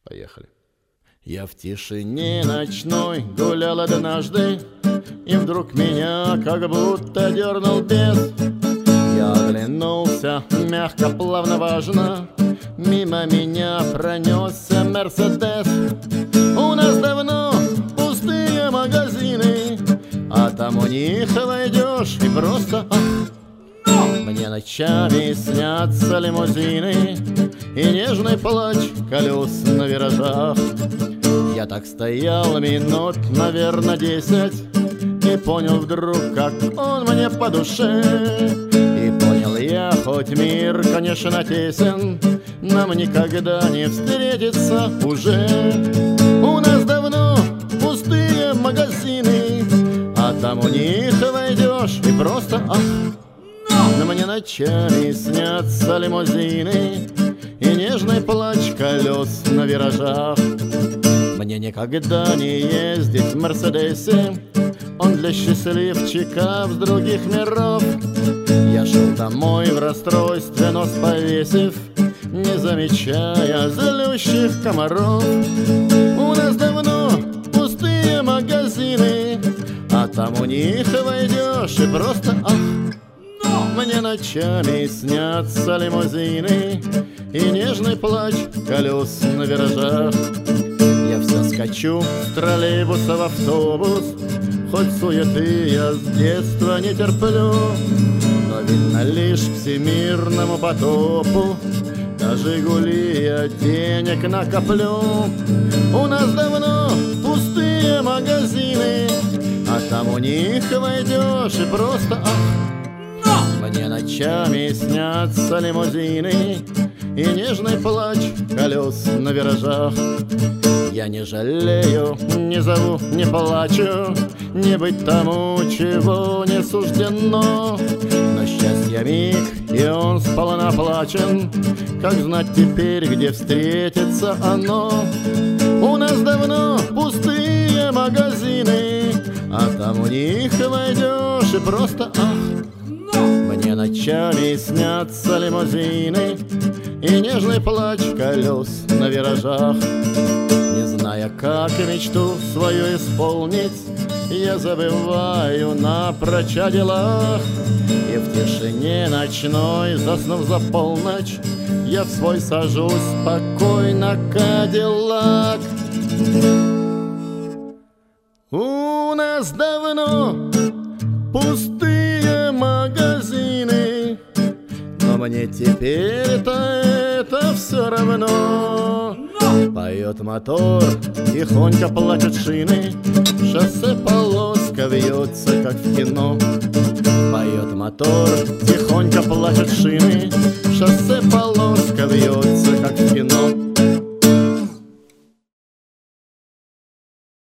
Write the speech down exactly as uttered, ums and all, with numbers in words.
Поехали. Я в тишине ночной гулял однажды, и вдруг меня как будто дернул бес. Я оглянулся мягко, плавно, важно. Мимо меня пронесся Мерседес. У нас давно пустые магазины, а там у них войдешь и просто ах. Мне ночами снятся лимузины и нежный плач колес на виражах. Я так стоял минут, наверное, десять, и понял вдруг, как он мне по душе. И понял я, хоть мир, конечно, тесен, нам никогда не встретиться уже. У нас давно пустые магазины, а там у них войдешь и просто ах. Но мне ночами снятся лимузины и нежный плач колес на виражах. Мне никогда не ездить в Мерседесе, он для счастливчиков с других миров. Я шел домой в расстройстве, нос повесив, не замечая злющих комаров. У нас давно пустые магазины, а там у них войдешь и просто ах. Мне ночами снятся лимузины и нежный плач колес на виражах. Я все скачу с троллейбуса в автобус, хоть суеты я с детства не терплю. Но видно лишь к всемирному потопу на «Жигули» я денег накоплю. У нас давно пустые магазины, а там у них войдешь и просто ах. Мне ночами снятся лимузины и нежный плач колес на виражах. Я не жалею, не зову, не плачу, не быть тому, чего не суждено. Но счастье миг, и он сполна оплачен, как знать теперь, где встретится оно. У нас давно пустые магазины, а там у них войдешь и просто ах. Мне ночами снятся лимузины и нежный плач колес на виражах. Не зная, как мечту свою исполнить, я забываю напрочь о делах. И в тишине ночной, заснув за полночь, я в свой сажусь спокойно Кадиллак. У нас давно пустые магазины, но мне теперь-то это все равно. Поет мотор, тихонько плачут шины, шоссе полоска вьется, как в кино. Поет мотор, тихонько плачут шины, шоссе полоска вьется, как в кино.